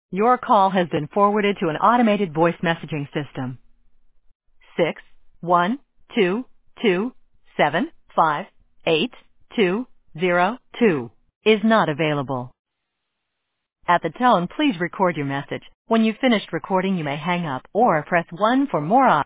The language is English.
Your call has been forwarded to an automated voice messaging system. 612275822 is not available. At the tone, please record your message. When you've finished recording, you may hang up or press 1 for more options.